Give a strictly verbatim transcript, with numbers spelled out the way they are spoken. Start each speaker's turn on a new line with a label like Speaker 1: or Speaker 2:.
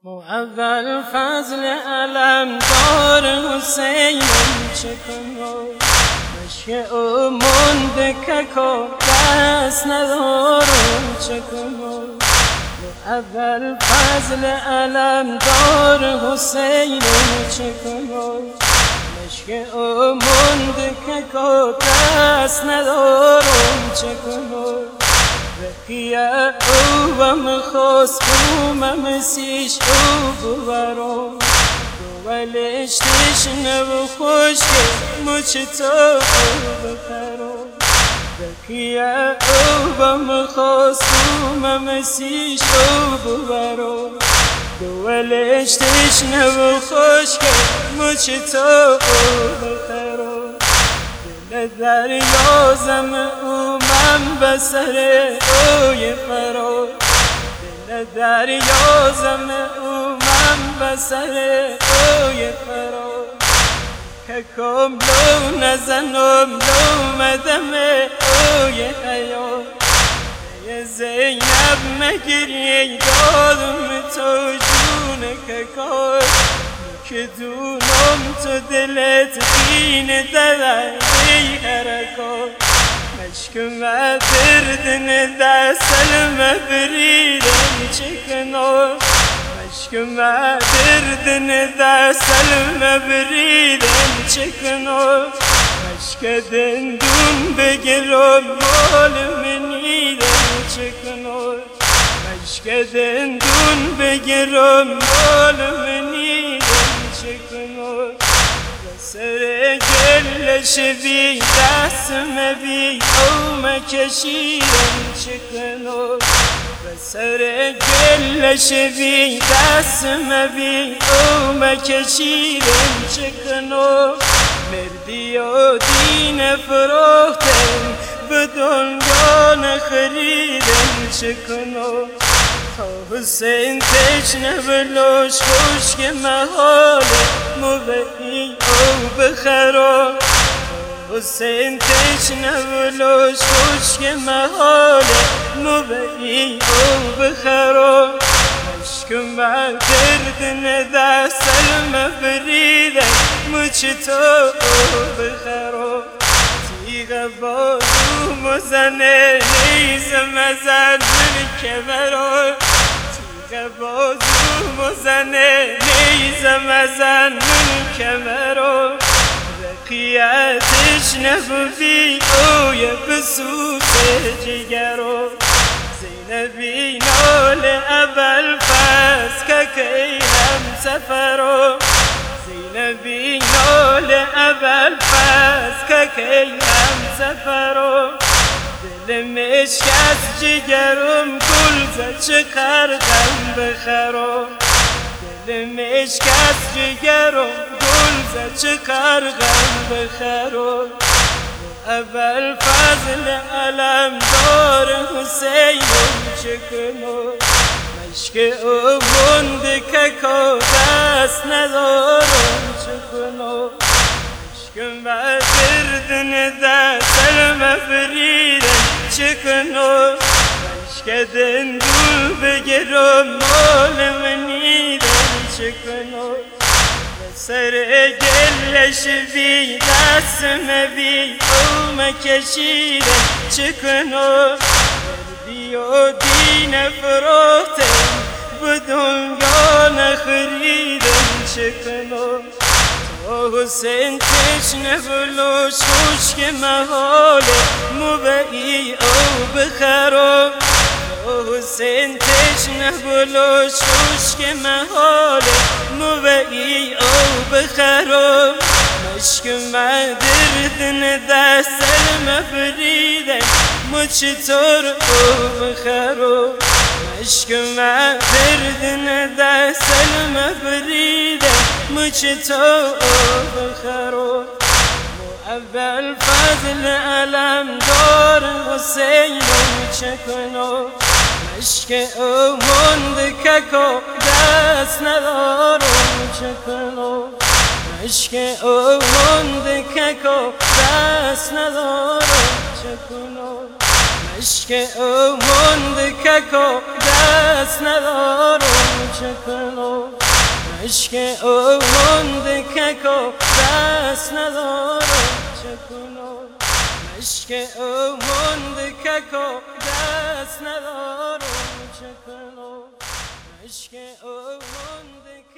Speaker 1: اول فضل علم دار حسین چکنم مشک او منده که دست ندارم چکنم اول فضل علم دار حسین چکنم مشک او منده که دست ندارم چکنم رقیه او بم خواست بومم سیش او ببرم دولش تشنه و خشک مچتا او بخرم رقیه او بم خواست بومم سیش او ببرم دولش تشنه و خشک مچتا او بخرم دریا زم او من بسر اوی فرار دل دریا زم او من بسر اوی فرار که کم لو نزنم لو مدم اوی حیات ای زینب مگری دادم تو جون که کار که دونم تو دلت خین دوری حرکات مشک مدردن دستل مبریدن چکنار مشک مدردن دستل مبریدن چکنار مشک دندون بگرم مال منیدن چکنار مشک دندون بگرم مال منیدن چکنار سر گلش بی دست مبی او مکشیدن چکنار سر گلش بی دست مبی او مکشیدن چکنار مردی و دین فروختن به دنیا نخریدن چکنار تا حسین تشنه بلوش خشک محاله موبهی او بخرا حسین تشنه بلوش خشک محاله موبهی او بخرا مشک مدردن دستل مبریدن مچتا او بخرا تیغ بازو مزنه نیز مزن من کمرا تیغ بازو مزنه نیز مزن من کمرا رقیتش نبودی اوی بسوس جگرا زینبی نال اول فس که کی هم سفرا زینبی نال اول فس که کی هم سفرا دل شکست جگرم گل زد چه خرقم بخرا دل شکست جگرم گل زد چه خرقم بخرا اول فضل علم دار حسین چکنم مشک او منده که دست ندارم چکنم مشک مدردن دستل مبریدن چکنم مشک دندون بگرم مال منیدن چکنم سر گلش بی دست مبی او مکشیدن چکنم مردی و دین فروختن به دنیا نخریدن چکنم تا حسین تشنه بلوش خشک محاله موبهی او بخرا حسین تشنه بلوش خشک محاله موبهی او بخرا مشک مدردن دستل مبریدن مچطور او بخرا مشک مدردن دستل مبریدن مچطور او بخرا اول فضل علم دار حسین چکنم مشک او منده که دست ندارم چکنم مشک او منده که دست ندارم چکنم مشک او مونده که کو دست ندارم چه کنم مشک او مونده که کو دست ندارم چه کنم مشک او مونده که کو دست ندارم چه کنم مشک او مونده